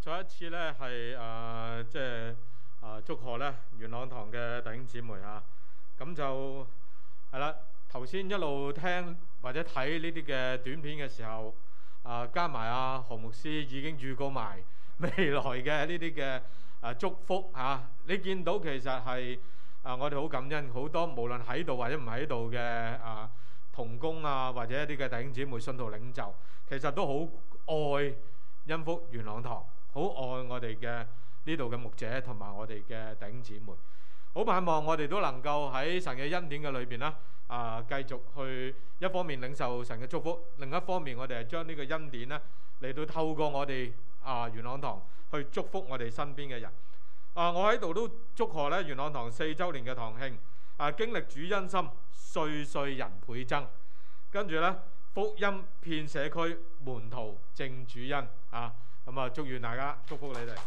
再一次咧係祝賀咧元朗堂嘅弟兄姊妹嚇，咁就係啦。頭先一路聽或者睇呢啲嘅短片嘅時候，加埋何牧師已經預告埋未來嘅呢啲嘅祝福嚇。你見到其實係我哋好感恩，好多無論喺度或者唔喺度嘅同工或者一啲嘅弟兄姊妹、信徒領袖，其實都好愛恩福元朗堂，好愛我哋嘅呢度嘅牧者同埋我哋嘅弟兄姊妹。好盼望我哋都能夠喺神嘅恩典嘅裏邊啦，繼續去一方面領受神嘅祝福，另一方面我哋係將呢個恩典咧嚟到透過我哋元朗堂去祝福我哋身邊嘅人。我喺度都祝賀咧元朗堂4週年嘅堂慶，經歷主恩心，歲歲人倍增，跟住咧福音遍社區，門徒正主恩咁祝願大家，祝福你哋。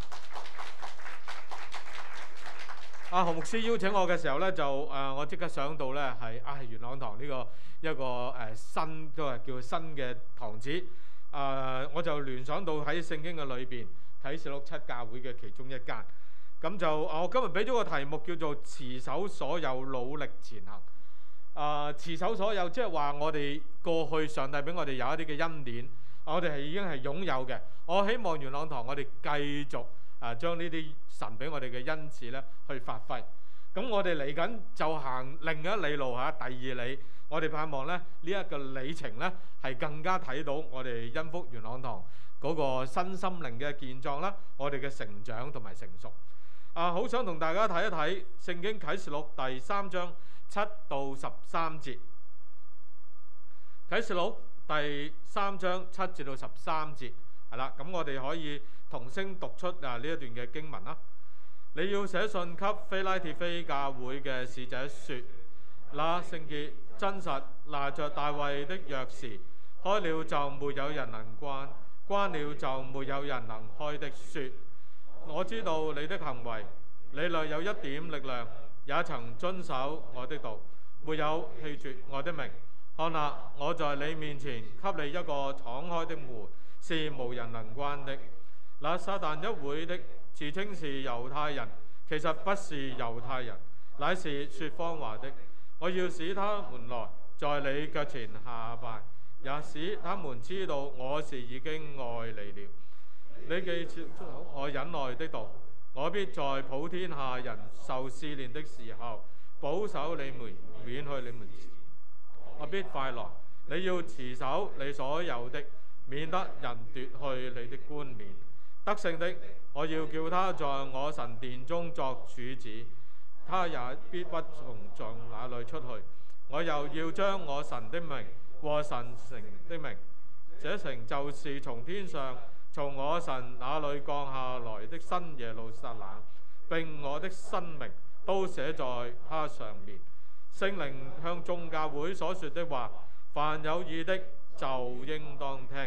何牧師邀請我嘅時候咧，我即刻想到咧係元朗堂呢個一個新都係叫新嘅堂址，我就聯想到喺聖經嘅裏邊啟示錄7教會嘅其中一間。咁就我今日俾咗個題目叫做持守所有，努力前行。持守所有，即係話我哋過去上帝俾我哋有一啲嘅恩典，我哋已經係擁有嘅。我希望元朗堂我哋繼續將呢啲神俾我哋嘅恩賜咧去發揮。咁我哋嚟緊就行另一里路第二里。我哋盼望咧呢一個里程咧係更加睇到我哋恩福元朗堂嗰個身心靈嘅健壯啦，我哋嘅成長同埋成熟。好想同大家睇一睇聖經啟示錄第3章7到13節。啟示錄第3章7至到13節係啦，咁我哋可以同聲讀出呢一段嘅經文啦。你要寫信給非拉鐵非教會嘅使者說：那聖潔真實拿着大衛的鑰匙，開了就沒有人能關，關了就沒有人能開的說。我知道你的行為，你略有一點力量，也曾遵守我的道，沒有棄絕我的名。看哪，我在你面前給你一個敞開的門，是無人能關的。那撒但一會的自稱是猶太人，其實不是猶太人，乃是說謊話的。我要使他們來在你腳前下拜，也使他們知道我是已經愛你了。你既接觸我忍耐的道，我必在普天下人受試煉的時候保守你們，免去你們。我必快來。你要持守你所有的，免得人奪去你的冠冕。得勝的，我要叫他在我神殿中作主子，他也必不從那裏出去。我又要將我神的名和神城的名，這城就是從天上從我神那裏降下來的新耶路撒冷，並我的新名都寫在它上面。聖靈向眾教會所說的話，凡有耳的就應當聽。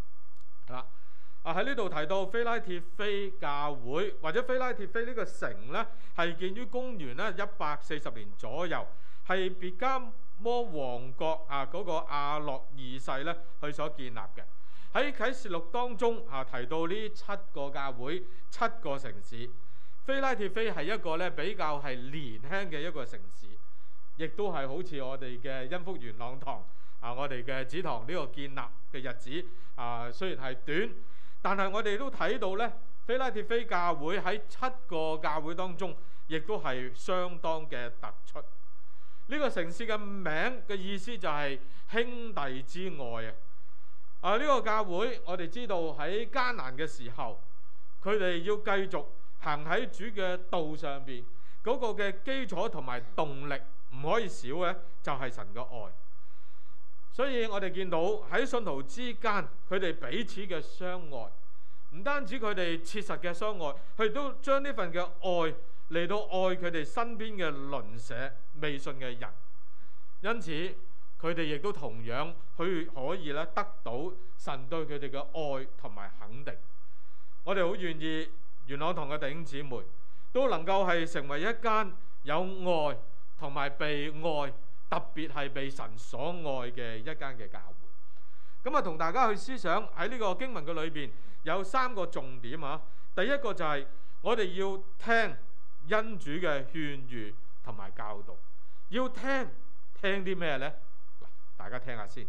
喺呢度提到非拉鐵非教會或者非拉鐵非呢個城呢，係建於公元140年左右，係別迦摩王國嗰個亞諾二世呢佢所建立嘅。喺啟示錄當中提到呢7個教會、7個城市，非拉鐵非係一個咧比較係年輕嘅一個城市，亦都係好似我哋嘅恩福元朗堂我哋嘅子堂呢個建立嘅日子雖然係短，但係我哋都睇到咧非拉鐵非教會喺7個教會當中，亦都係相當嘅突出。呢個城市嘅名嘅意思就係兄弟之愛呢個教會我哋知道喺艱難嘅時候，佢哋要繼續行喺主嘅道上邊，嗰個嘅基礎同埋動力唔可以少嘅，就係神嘅愛。所以我哋見到喺信徒之間，佢哋彼此嘅相愛，唔單止佢哋切實嘅相愛，佢哋都將呢份嘅愛嚟到愛佢哋身邊嘅鄰舍、未信嘅人。因此佢哋亦都同樣去可以咧得到神對佢哋嘅愛同埋肯定。我哋好願意元朗堂嘅弟兄姊妹都能夠係成為一間有愛同埋被愛，特別係被神所愛嘅一間嘅教會。 咁啊，同大家去思想喺呢個經文嘅裏邊有3個重點啊。第一個就係我哋要聽恩主嘅勸喻同埋教導，要聽啲咩呢？嗱，大家聽下先。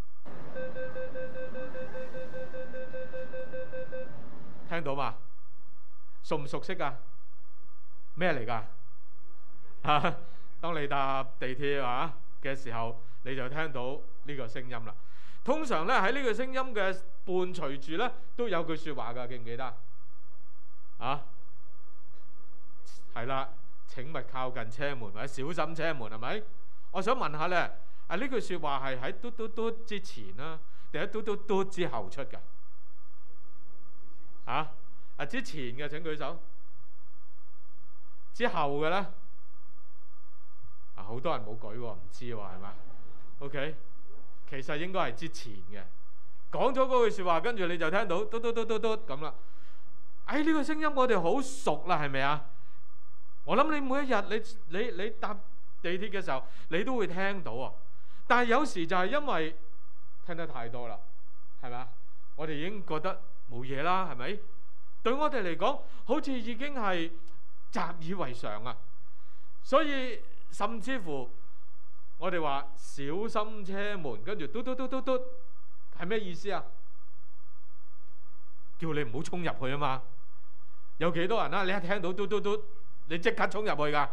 聽到嘛？熟唔熟悉啊？咩嚟㗎？嚇！當你搭地鐵嘅時候，你就聽到呢個聲音啦。通常咧喺呢個聲音嘅伴隨住咧，都有句説話㗎，記唔記得？啊，係啦，請勿靠近車門或者小心車門，係咪？我想問下咧，呢句説話係喺嘟嘟嘟之前啦，定喺嘟嘟嘟之後出㗎？之前嘅請舉手，之後嘅咧，好多人冇舉喎，唔知喎係嘛 ？OK， 其實應該係之前嘅，講咗嗰句説話，跟住你就聽到嘟嘟嘟嘟嘟咁啦。呢個聲音我哋好熟啦，係咪啊？我諗你每一日你搭地鐵嘅時候，你都會聽到啊。但係有時就係因為聽得太多啦，係咪啊？我哋已經覺得冇嘢啦，係咪？對我哋嚟講，好似已經係習以為常啊。所以甚至乎我哋話小心車門，跟住嘟嘟嘟嘟嘟，係咩意思啊？叫你唔好衝入去啊嘛。有幾多人啊？你一聽到嘟嘟嘟，你即刻衝入去㗎？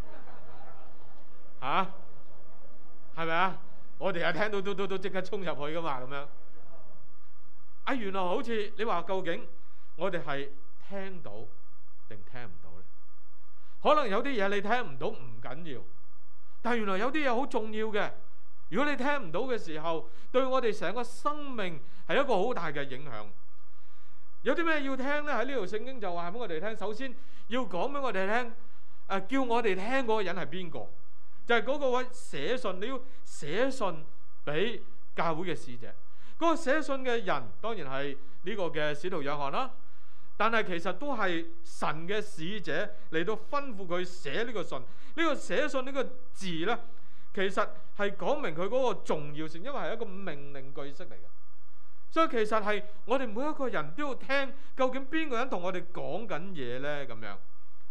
係咪啊？我哋一聽到嘟嘟嘟，即刻衝入去㗎嘛，咁樣。原來好似你話，究竟我哋係聽到定聽唔到呢？可能有啲嘢你聽唔到唔緊要，但係原來有啲嘢好重要嘅。如果你聽唔到嘅時候，對我哋成個生命係一個好大嘅影響。有啲咩要聽呢？喺呢度聖經就話俾我哋聽，首先要講俾我哋聽，叫我哋聽嗰個人係邊個？就係嗰個位寫信，你要寫信俾教會嘅使者。嗰個寫信嘅人當然係呢個嘅使徒約翰啦，但係其實都係神嘅使者嚟到吩咐佢寫呢個信。呢個寫信呢個字呢，其實係講明佢嗰個重要性，因為係一個命令句式嚟嘅。所以其實係我哋每一個人都要聽，究竟邊個人同我哋講緊嘢呢？咁樣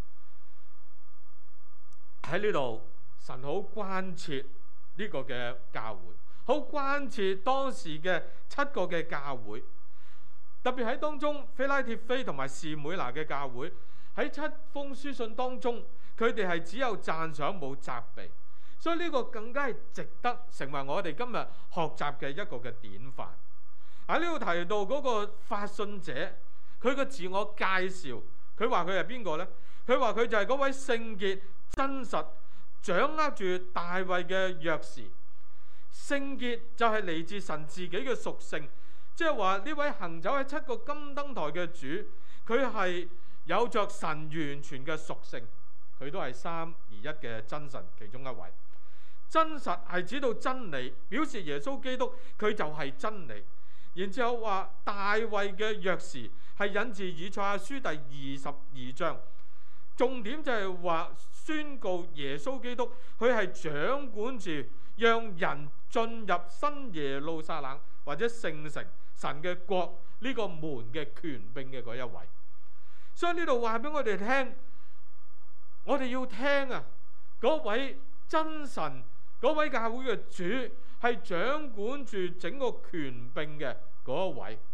喺呢度，神好關切呢個嘅教會，好關切當時嘅7個嘅教會，特別喺當中非拉鐵非同埋士每拿嘅教會，喺7封書信當中，佢哋係只有讚賞冇責備，所以呢個更加係值得成為我哋今日學習嘅一個嘅典範。喺呢度提到嗰個發信者，佢個自我介紹，佢話佢係邊個呢？佢話佢就係嗰位聖潔、真實、掌握住大衛嘅鑰匙。聖潔就係嚟自神自己嘅屬性，即係話呢位行走喺7個金燈台嘅主，佢係有着神完全嘅屬性，佢都係三而一嘅真神其中一位。真實係指到真理，表示耶穌基督佢就係真理。然之後話大衛嘅鑰匙係引自以賽亞書第22章，重點就係話宣告耶穌基督佢係掌管住讓人進入新耶路撒冷或者聖城神嘅國呢個門嘅權柄嘅嗰一位。所以呢度話俾我哋聽，我哋要聽啊，嗰位真神，嗰位教會嘅主係掌管住整個權柄嘅嗰一位。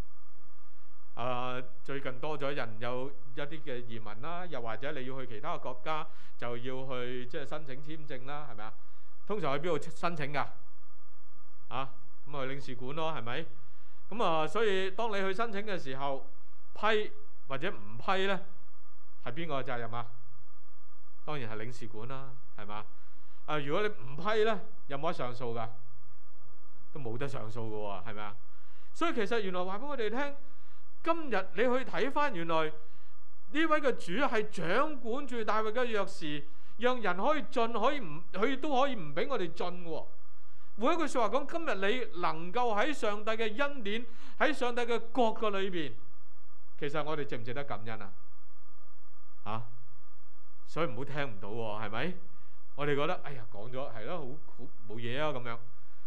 最近多咗人有一啲嘅移民啦，又或者你要去其他嘅國家，就要去即係申請簽證啦，係咪啊？通常去邊度申請㗎？咁去領事館咯，係咪？咁所以當你去申請嘅時候，批或者唔批呢，係邊個嘅責任啊？當然係領事館啦，係嘛？如果你唔批呢，有冇得上訴㗎？都冇得上訴㗎喎，係咪啊？所以其實原來話俾我哋聽，今日你去睇返，原來呢位嘅主係掌管住大衛嘅鑰匙，讓人可以進，可以唔，佢都可以唔俾我哋進喎。每一句説話講，今日你能夠喺上帝嘅恩典，喺上帝嘅國嘅裏邊，其實我哋值唔值得感恩啊？所以唔好聽唔到喎，係咪？我哋覺得哎呀講咗係咯，好冇嘢啊咁樣。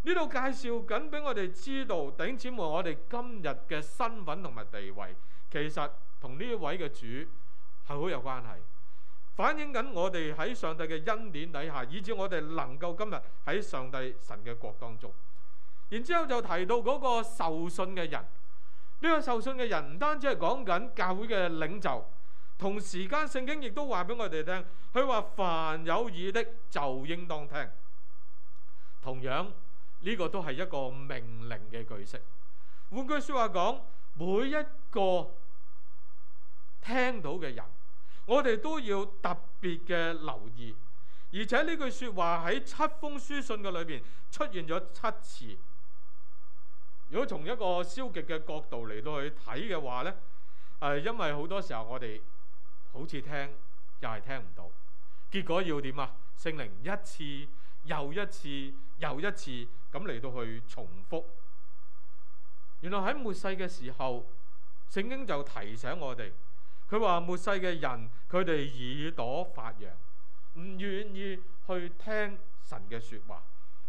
呢度介紹緊俾我哋知道，弟兄姊妹，我哋今日嘅身份同埋地位，其實同呢一位嘅主係好有關係，反映緊我哋喺上帝嘅恩典底下，以致我哋能夠今日喺上帝神嘅國當中。然之後就提到嗰個受信嘅人，呢個受信嘅人唔單止係講緊教會嘅領袖，同時間聖經亦都話俾我哋聽，佢話凡有耳的就應當聽。同樣呢個都係一個命令嘅句式。換句説話講，每一個聽到嘅人，我哋都要特別嘅留意。而且呢句説話喺7封書信嘅裏邊出現咗7次。如果從一個消極嘅角度嚟到去睇嘅話呢，因為好多時候我哋好似聽又係聽唔到，結果要點啊？聖靈一次又一次又一次咁嚟到去重複。原來喺末世嘅時候，聖經就提醒我哋，佢話末世嘅人佢哋耳朵發癢，唔願意去聽神嘅説話。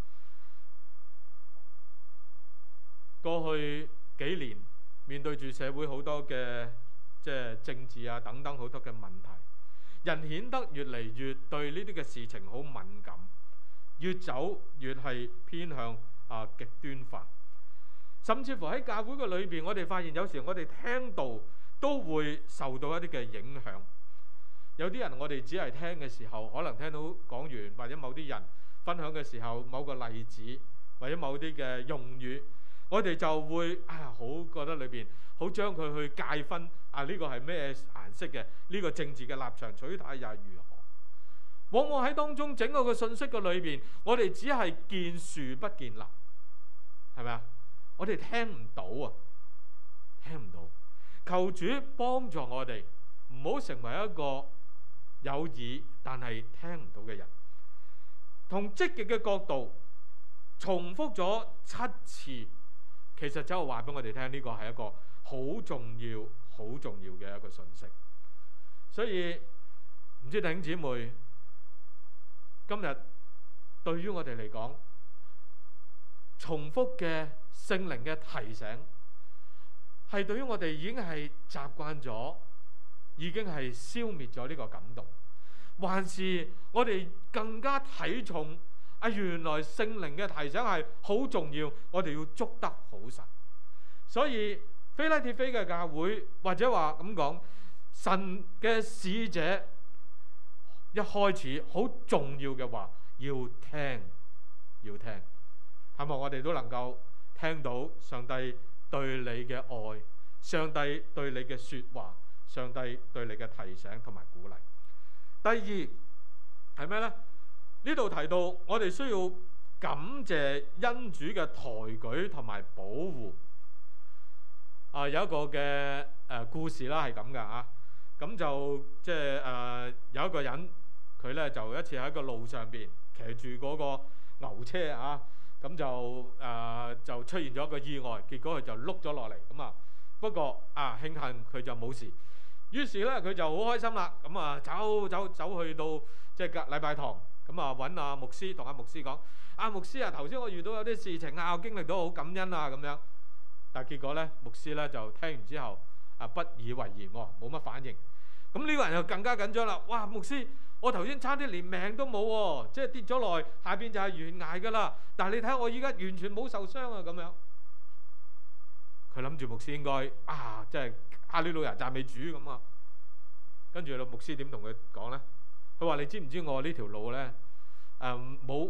過去幾年面對住社會好多嘅政治啊等等好多嘅問題，人顯得越嚟越對呢啲嘅事情好敏感，越走越係偏向極端化。甚至乎喺教會嘅裏邊，我哋發現有時我哋聽道都會受到一啲嘅影響。有啲人我哋只係聽嘅時候，可能聽到講員或者某啲人分享嘅時候，某個例子或者某啲嘅用語，我哋就會好覺得裏邊好將佢去界分呢個係咩顏色嘅，呢個政治嘅立場取態又係如何。往往喺當中整個嘅信息嘅裏邊，我哋只係見樹不見林，係咪啊？我哋聽唔到啊，聽唔到。求主幫助我哋，唔好成為一個有耳但係聽唔到嘅人。從積極嘅角度，重複咗7次。其實就話俾我哋聽，呢個係一個好重要、好重要嘅一個信息。所以唔知弟兄姊妹，今日對於我哋嚟講，重複嘅聖靈嘅提醒，係對於我哋已經係習慣咗，已經係消滅咗呢個感動，還是我哋更加睇重？原來聖靈嘅提醒係好重要，我哋要捉得好實。所以非拉鐵非嘅教會，或者話咁講，神嘅使者一開始好重要嘅話，要聽，要聽。希望我哋都能夠聽到上帝對你嘅愛，上帝對你嘅説話，上帝對你嘅提醒同埋鼓勵。第二係咩呢？呢度提到我哋需要感謝恩主嘅抬舉同埋保護。有一個嘅故事啦，係咁噶嚇。咁就有一個人，佢咧就一次喺個路上邊騎住嗰個牛車啊，咁就出現咗一個意外，結果佢就碌咗落嚟咁啊。不過慶幸佢就冇事。於是咧佢就好開心啦，咁啊走去到禮拜堂。咁揾阿牧師，同阿牧師講：牧師啊，頭先我遇到有啲事情我經歷到好感恩啊咁樣。但係結果咧，牧師咧就聽完之後不以為然喎，冇乜反應。咁呢個人就更加緊張啦！哇，牧師，我頭先差啲連命都冇喎，即係跌咗落去，下邊就係懸崖㗎啦。但係你睇下我依家完全冇受傷啊咁樣。佢諗住牧師應該即係哈利路亞讚美主咁啊。跟住牧師點同佢講咧？佢話：你知唔知我呢條路咧？冇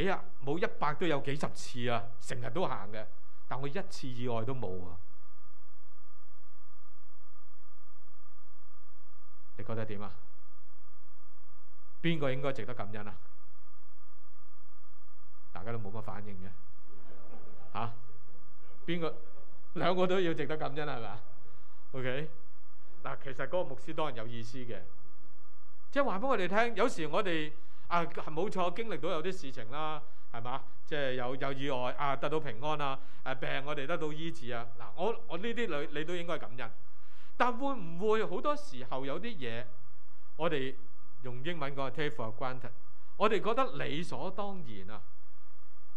100都有幾十次啊，成日都行嘅，但我一次意外都冇啊！你覺得點啊？邊個應該值得感恩啊？大家都冇乜反應嘅嚇，邊個兩個都要值得感恩係咪啊 ？OK 嗱，其實嗰個牧師當然有意思嘅。即係話俾我哋聽，有時我哋係冇錯經歷到有啲事情啦，係嘛？即係有意外得到平安啊，病我哋得到醫治啊。嗱，我呢啲你都應該感恩。但會唔會好多時候有啲嘢，我哋用英文講係 take for granted，我哋覺得理所當然啊？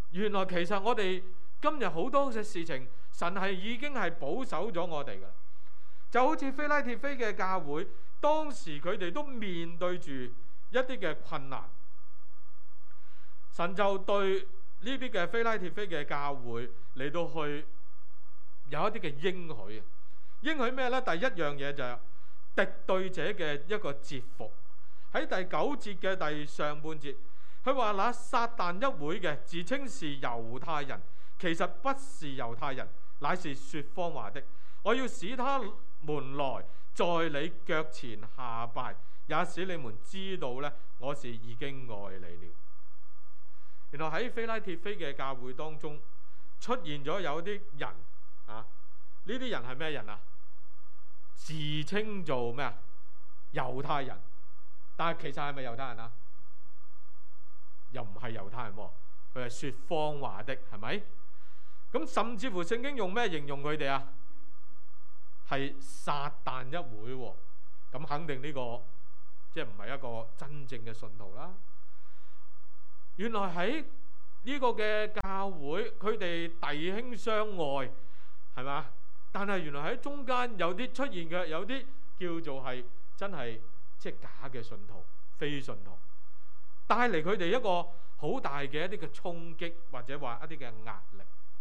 原來其實我哋今日好多嘅事情，神係已經係保守咗我哋㗎。就好似非拉鐵非嘅教會，當時佢哋都面對住一啲嘅困難，神就對呢啲嘅非拉鐵非嘅教會嚟到去有一啲嘅應許。應許咩呢？第一樣嘢就係敵對者嘅一個折服。喺第9節嘅第上半節，佢話那撒但一會嘅自稱是猶太人，其實不是猶太人，乃是說謊話的。我要使他們來在你腳前下拜，也使你們知道呢，我是已經愛你了。原來喺非拉鐵非嘅教會當中出現咗有啲人啊，呢啲人係咩人啊？自稱做咩啊？猶太人，但係其實係咪猶太人啊？又唔係猶太人喎，佢係說謊話的，係咪？咁甚至乎聖經用咩形容佢哋啊？係撒但一會喎，咁肯定呢個即係唔係一個真正嘅信徒啦。原來喺呢個嘅教會，佢哋弟兄相愛，係嘛？但係原來喺中間有啲出現嘅，有啲叫做係真係即係假嘅信徒、非信徒，帶嚟佢哋一個好大嘅一啲嘅衝擊，或者話一啲嘅壓力。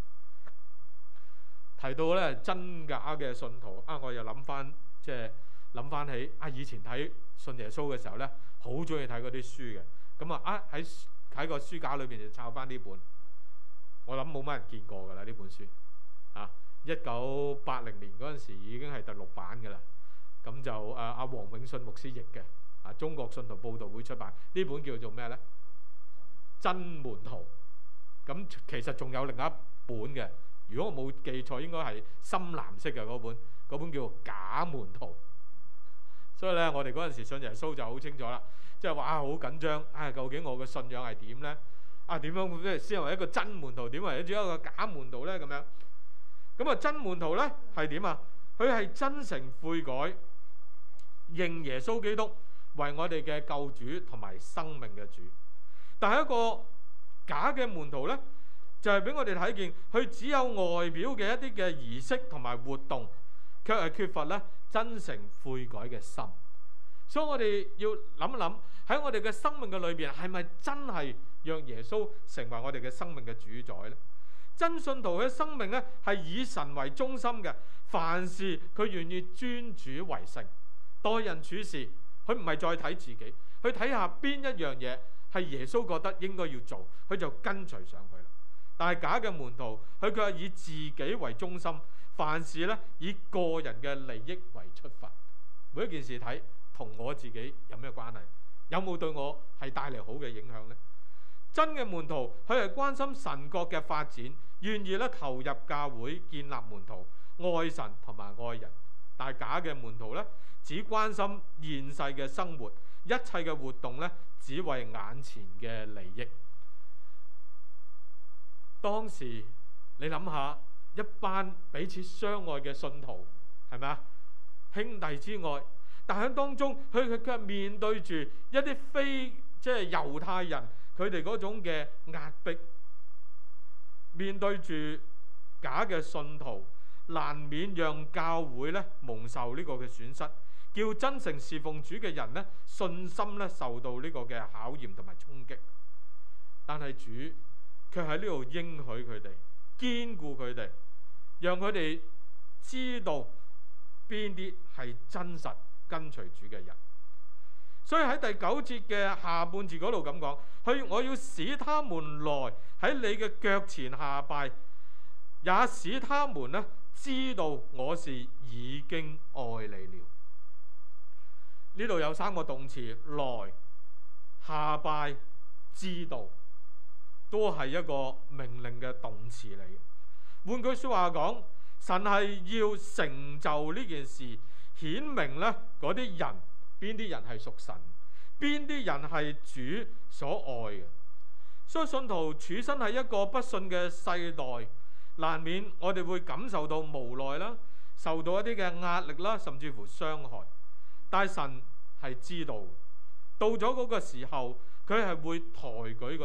提到咧真假嘅信徒啊，我又諗翻即係諗翻起啊，以前睇信耶穌嘅時候咧，好中意睇嗰啲書嘅。咁啊喺個書架裏邊就抄翻呢本，我諗冇乜人見過㗎啦呢本書啊。1980年嗰陣時已經係第6版㗎啦。咁就阿黃永信牧師譯嘅啊，中國信徒報道會出版呢本叫做咩咧？真門徒。咁其實仲有另一本嘅，如果我冇記錯，應該係深藍色嘅嗰本叫假門徒。所以咧，我哋嗰陣時信耶穌就好清楚啦，即係話好緊張，究竟我嘅信仰係點咧？點樣先為一個真門徒？點為咗一個假門徒咧？咁樣咁啊，真門徒咧係點啊？佢係真誠悔改，認耶穌基督為我哋嘅救主同埋生命嘅主。但係一個假嘅門徒咧，就係俾我哋睇見，佢只有外表嘅一啲嘅儀式同埋活動，卻係缺乏咧真誠悔改嘅心。所以我哋要諗一諗，喺我哋嘅生命嘅裏邊，係咪真係讓耶穌成為我哋嘅生命嘅主宰呢？真信徒嘅生命咧係以神為中心嘅，凡事佢願意尊主為聖，待人處事佢唔係再睇自己，去睇下邊一樣嘢係耶穌覺得應該要做，佢就跟隨上去啦。但係假嘅門徒，佢卻係以自己為中心，凡事咧以個人嘅利益為出發，每一件事睇同我自己有咩關係，有冇對我係帶嚟好嘅影響呢？真嘅門徒，佢係關心神國嘅發展，願意咧投入教會建立門徒，愛神同埋愛人。但係假嘅門徒咧，只關心現世嘅生活，一切嘅活動咧，只為眼前嘅利益。當時你諗下，一班彼此相愛嘅信徒，係咪啊？兄弟之愛，但喺當中佢卻面對住一啲非即係猶太人佢哋嗰種嘅壓迫，面對住假嘅信徒，難免讓教會咧蒙受呢個嘅損失，叫真誠侍奉主嘅人咧信心咧受到呢個嘅考驗同埋衝擊。但係主卻喺呢度應許佢哋，堅固佢哋，讓佢哋知道邊啲係真實跟隨主嘅人。所以喺第9節嘅下半節嗰度咁講，我要使他們來喺你嘅腳前下拜，也使他們咧知道我是已經愛你了。呢度有3個動詞，來、下拜、知道，都係一個命令嘅動詞嚟嘅。換句說話講，神係要成就呢件事，顯明咧嗰啲人邊啲人係屬神，邊啲人係主所愛嘅。所以信徒處身喺一個不信嘅世代，難免我哋會感受到無奈啦，受到一啲嘅壓力啦，甚至乎傷害。但係神係知道，到咗嗰個時候，佢係會抬舉嗰啲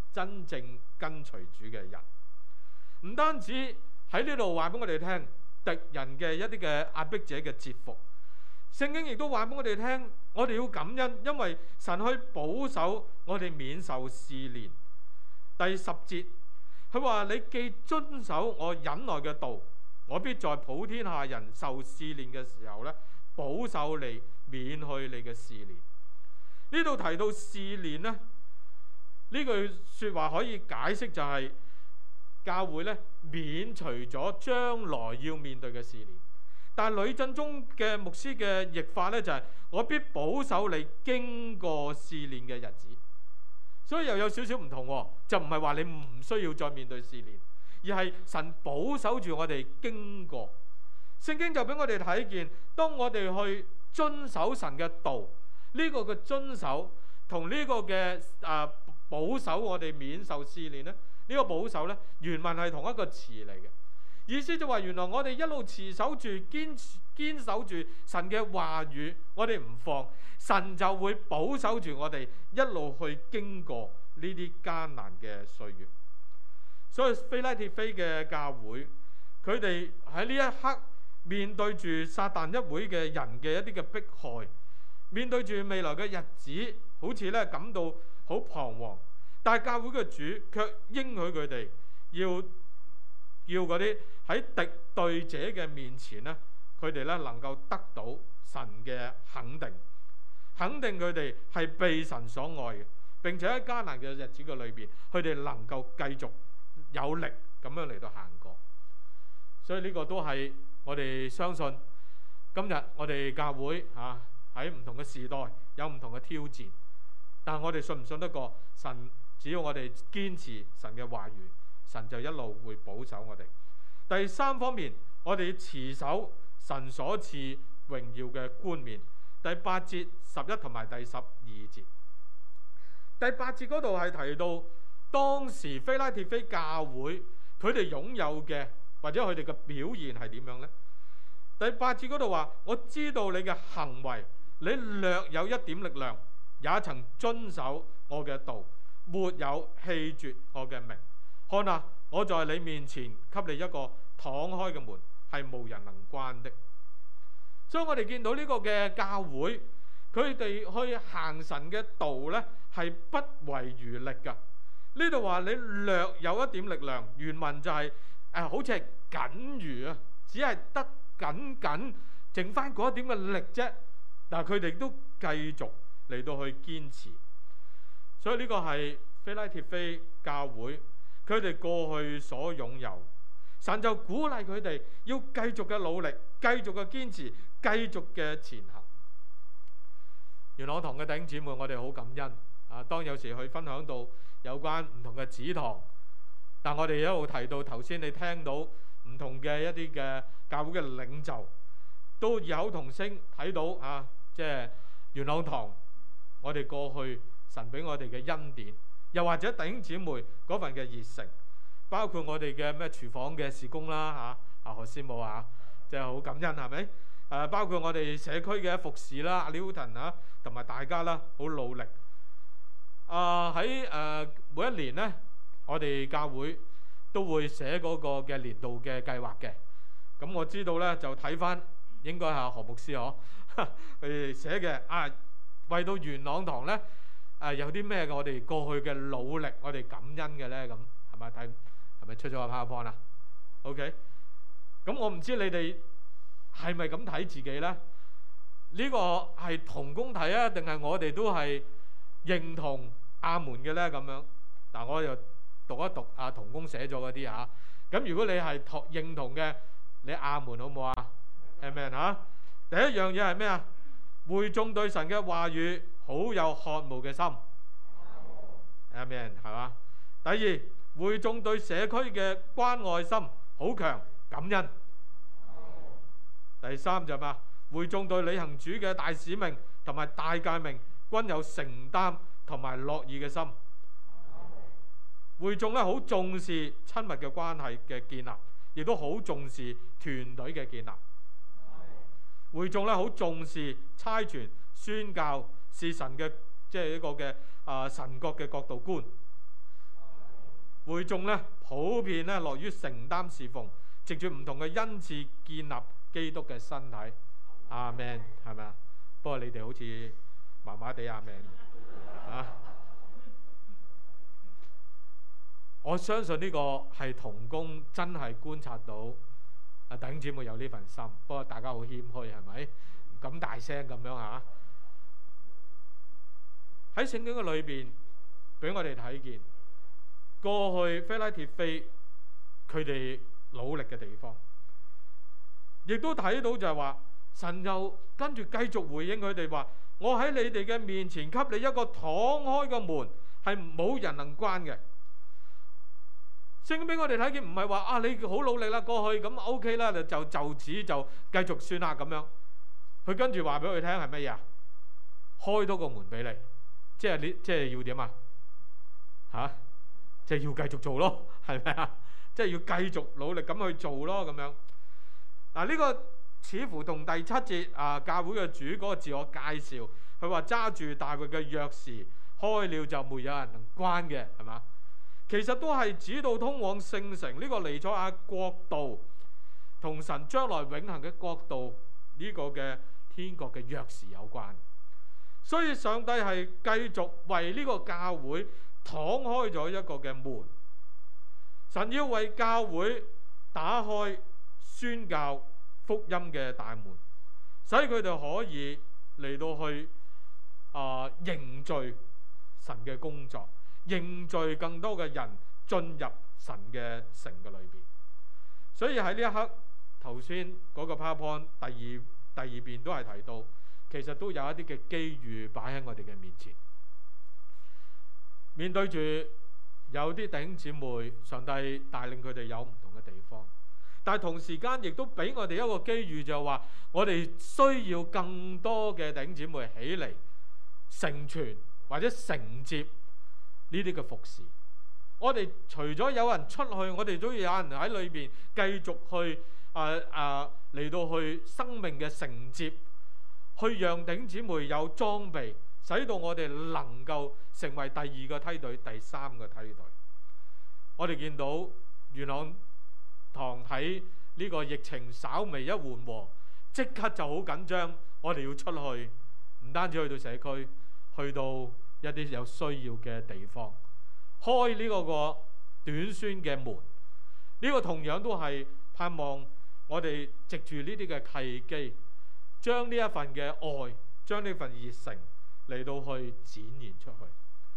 真正跟隨主嘅人。唔單止喺呢度話俾我哋聽敵人嘅一啲嘅壓迫者嘅折服，聖經亦都話俾我哋聽，我哋要感恩，因為神去保守我哋免受試煉。第10節佢話：你既遵守我忍耐嘅道，我必在普天下人受試煉嘅時候咧，保守你，免去你嘅試煉。呢度提到試煉咧，呢句説話可以解釋就係教會咧免除咗將來要面對嘅試煉。但係呂振中嘅牧師嘅譯法咧就係：我必保守你經過試煉嘅日子。所以又有少少唔同喎，就唔係話你唔需要再面對試煉，而係神保守住我哋經過。聖經就俾我哋睇見，當我哋去遵守神嘅道，呢個嘅遵守同呢個嘅保守我哋免受試煉咧，呢個保守咧原文係同一個詞嚟嘅，意思就話原來我哋一路持守住堅守住神嘅話語，我哋唔放，神就會保守住我哋一路去經過呢啲艱難嘅歲月。所以非拉鐵非嘅教會，佢哋喺呢一刻面對住撒但一會嘅人嘅一啲嘅迫害，面對住未來嘅日子，好似咧感到好彷徨。但係教會嘅主卻應許佢哋要嗰啲喺敵對者嘅面前咧，佢哋咧能夠得到神嘅肯定佢哋係被神所愛嘅，並且喺艱難嘅日子嘅裏邊，佢哋能夠繼續有力咁樣嚟到行過。所以呢個都係我哋相信，今日我哋教會喺唔同嘅時代有唔同嘅挑戰，但係我哋信唔信得過神？只要我哋堅持神嘅話語，神就一路會保守我哋。第3方面，我哋要持守神所賜榮耀嘅冠冕。第8節11同埋第12節。第8節嗰度係提到當時非拉鐵非教會佢哋擁有嘅或者佢哋嘅表現係點樣呢？第8節嗰度話：我知道你嘅行為，你略有一點力量，也曾遵守我嘅道，沒有棄絕我嘅名。看啊，我在你面前給你一個敞開嘅門，係無人能關的。所以我哋見到呢個嘅教會，佢哋去行神嘅道呢，係不遺餘力㗎。呢度話你略有一點力量，原文就係好似係僅餘啊，只係得僅剩翻嗰一點嘅力啫。但係佢哋都繼續嚟到去堅持。所以呢個係非拉鐵非教會佢哋過去所擁有，神就鼓勵佢哋要繼續嘅努力，繼續嘅堅持，繼續嘅前行。元朗堂嘅弟兄姊妹，我哋好感恩當有時去分享到有關唔同嘅旨堂，但我哋一路提到頭先你聽到唔同嘅一啲嘅教會嘅領袖都異口同聲睇到即係元朗堂我哋過去神俾我哋嘅恩典，又或者弟兄姊妹嗰份嘅熱誠，包括我哋嘅咩廚房嘅事工啦何師母即係好感恩係咪？包括我哋社區嘅服侍啦，阿 Newton 同埋大家啦，好努力。喺每一年呢，我哋教會都會寫嗰個嘅年度嘅計劃嘅。咁我知道呢，就睇翻應該係何牧師佢哋寫嘅為到元朗堂呢，有啲咩我哋過去嘅努力，我哋感恩嘅呢？咁係咪係咪出咗個 PowerPoint 啦 ？OK， 咁我唔知你哋係咪咁睇自己呢？呢個係同工睇啊，定係我哋都係認同阿門嘅呢？咁樣嗱，我又讀一讀同工寫咗嗰啲咁如果你係認同嘅，你阿門好唔好啊？Amen 第一樣嘢係咩啊？會眾對神嘅話語好有渴慕嘅心。Amen 係嘛？第二，會眾對社區嘅關愛心好強，感恩。第三就係咩？會眾對履行主嘅大使命同埋大誡命均有承擔同埋樂意嘅心。會眾咧好重視親密嘅關係嘅建立，亦都好重視團隊嘅建立。會眾咧好重視差傳宣教是神嘅，即係一個嘅神國嘅角度觀。 會眾咧普遍咧樂於承擔侍奉，藉住唔同嘅恩賜建立基督嘅身體。阿們，係咪啊？不過你哋好似麻麻地阿們啊！我相信呢個係同工真係觀察到弟兄姊妹有呢份心，不過大家好謙虛，係咪？咁大聲咁樣嚇。喺聖經嘅裏邊，俾我哋睇見過去非拉鐵非佢哋努力嘅地方，亦都睇到就係話神又跟住繼續回應佢哋話：我喺你哋嘅面前給你一個敞開嘅門，係冇人能關嘅。聖經俾我哋睇見唔係話啊你好努力啦過去咁 OK 啦，就此就繼續算啦咁樣。佢跟住話俾佢聽係乜嘢啊？開多個門俾你，即係要點啊？嚇，即係要繼續做咯，係咪啊？即係要繼續努力咁去做咯咁樣。嗱，呢個似乎同第7節教會嘅主嗰個自我介紹，佢話揸住大衛嘅鑰匙，開了就沒有人能關嘅，係嘛？其實都係指到通往聖城呢個彌賽亞國度，同神將來永恆嘅國度呢個嘅天國嘅鑰匙有關。所以上帝係繼續為呢個教會敞開咗一個嘅門，神要為教會打開宣教福音嘅大門，使佢哋可以嚟到去凝聚神嘅工作，凝聚更多嘅人進入神嘅城嘅裏邊。所以喺呢一刻，頭先嗰個 PowerPoint 第二遍都係提到，其實都有一啲嘅機遇擺喺我哋嘅面前。面對住有啲弟兄姊妹，上帝帶領佢哋有唔同嘅地方，但係同時間亦都俾我哋一個機遇，就係話我哋需要更多嘅弟兄姊妹起嚟成全或者承接呢啲嘅服侍。我哋除咗有人出去，我哋都要有人喺裏邊繼續去嚟到去生命嘅承接，去讓弟兄姊妹有裝備，使到我哋能夠成為第2個梯隊、第3個梯隊。我哋見到元朗堂喺呢個疫情稍微一緩和，即刻就好緊張，我哋要出去，唔單止去到社區，去到一啲有需要嘅地方，開呢個短宣嘅門。呢個同樣都係盼望我哋藉住呢啲嘅契機，將呢一份嘅愛，將呢份熱誠嚟到去展現出去。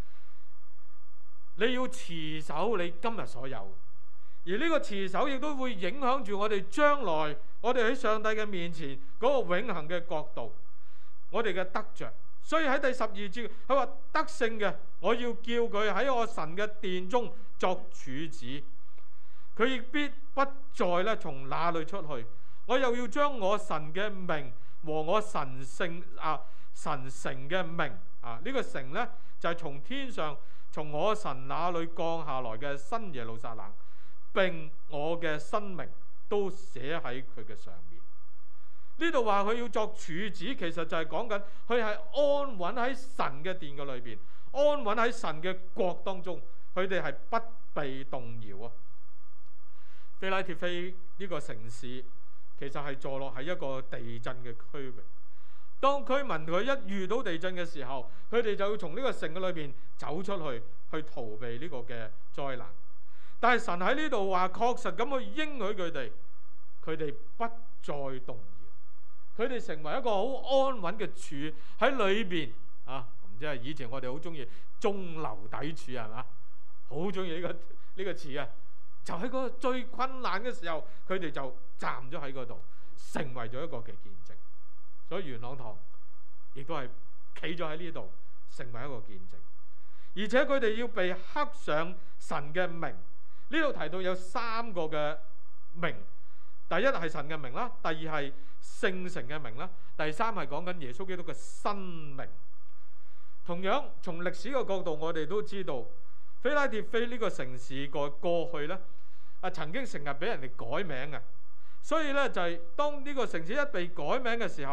你要持守你今日所有，而呢個持守亦都會影響住我哋將來，我哋喺上帝嘅面前嗰個永恆嘅國度，我哋嘅得着。所以喺第12節，佢話得勝嘅，我要叫佢喺我神嘅殿中作柱子，佢亦必不再咧從那裏出去。我又要將我神嘅名和我神聖神城嘅名呢個城呢，就係從天上從我神那裏降下來嘅新耶路撒冷，並我嘅新名都寫喺佢嘅上面。呢度話佢要作柱子，其實就係講緊佢係安穩喺神嘅殿嘅裏邊，安穩喺神嘅國當中，佢哋係不被動搖啊。非拉鐵非呢個城市其實係坐落喺一個地震嘅區域。當居民佢一遇到地震嘅時候，佢哋就要從呢個城嘅裏邊走出去，去逃避呢個嘅災難。但係神喺呢度話確實咁去應許佢哋，佢哋不再動搖，佢哋成為一個好安穩嘅柱喺裏邊啊！唔知係以前我哋好中意中流砥柱係嘛？好中意呢個詞啊！就喺嗰個最困難嘅時候，佢哋就站咗喺嗰度，成為咗一個嘅見證。所以元朗堂亦都係企咗喺呢度，成為一個見證。而且佢哋要被刻上神嘅名。呢度提到有3個嘅名，第一係神嘅名啦，第二係聖城嘅名啦，第三係講緊耶穌基督嘅新名。同樣從歷史嘅角度，我哋都知道非拉鐵非呢個城市過去呢，曾經成日俾人哋改名嘅，所以呢，就係當呢個城市一被改名嘅時候，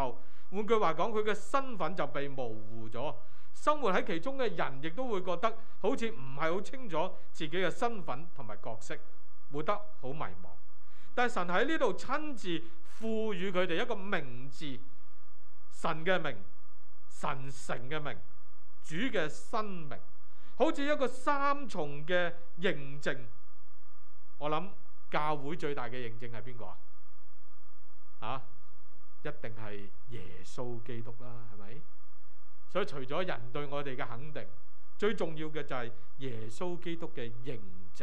換句話講，佢嘅身份就被模糊咗。生活喺其中嘅人亦都會覺得好似唔係好清楚自己嘅身份同埋角色，活得好迷茫。但係神喺呢度親自賦予佢哋一個名字，神嘅名、神聖嘅名、主嘅新名，好似一個三重嘅認證。我諗教會最大嘅認證係邊個啊？一定係耶穌基督啦，係咪？所以除咗人對我哋嘅肯定，最重要嘅就係耶穌基督嘅認證。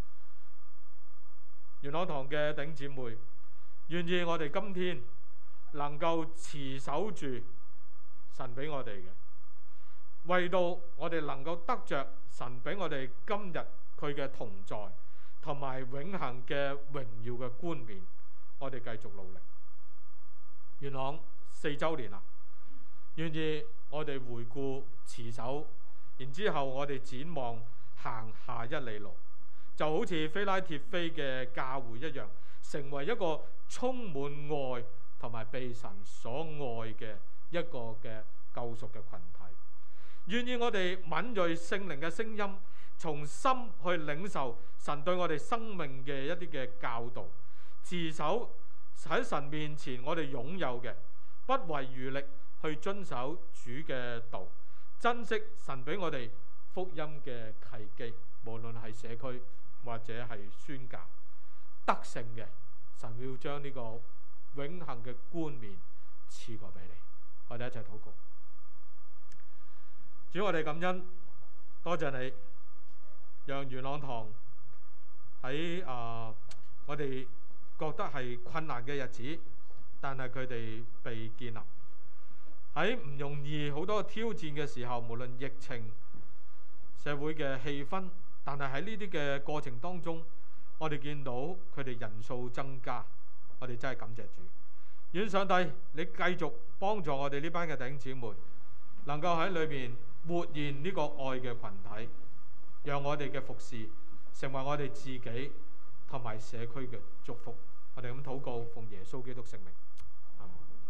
元朗堂嘅弟兄姊妹，願意我哋今天能夠持守住神俾我哋嘅，為到我哋能夠得着神俾我哋今日佢嘅同在同埋永恆嘅榮耀嘅冠冕，我哋繼續努力。元朗4週年啦，願意我哋回顧持守，然之後我哋展望行下一里路，就好似非拉鐵非嘅教會一樣，成為一個充滿愛同埋被神所愛嘅一個嘅救贖嘅群體。願意我哋敏銳聖靈嘅聲音，從心去領受神對我哋生命嘅一啲嘅教導，持守喺神面前我哋擁有嘅，不遺餘力去遵守主嘅道，珍惜神俾我哋福音嘅契機，無論係社區或者係宣教，得勝嘅神要將呢個永恆嘅冠冕賜過俾你。我哋一齊禱告。主，我哋感恩，多謝你讓元朗堂喺我哋覺得係困難嘅日子，但係佢哋被建立喺唔容易好多挑戰嘅時候，無論疫情、社會嘅氣氛，但係喺呢啲嘅過程當中，我哋見到佢哋人數增加，我哋真係感謝主。願上帝你繼續幫助我哋呢班嘅弟兄姊妹，能夠喺裏面活現呢個愛嘅群體，讓我哋嘅服侍成為我哋自己同埋社區嘅祝福。我哋咁禱告，奉耶穌基督聖名。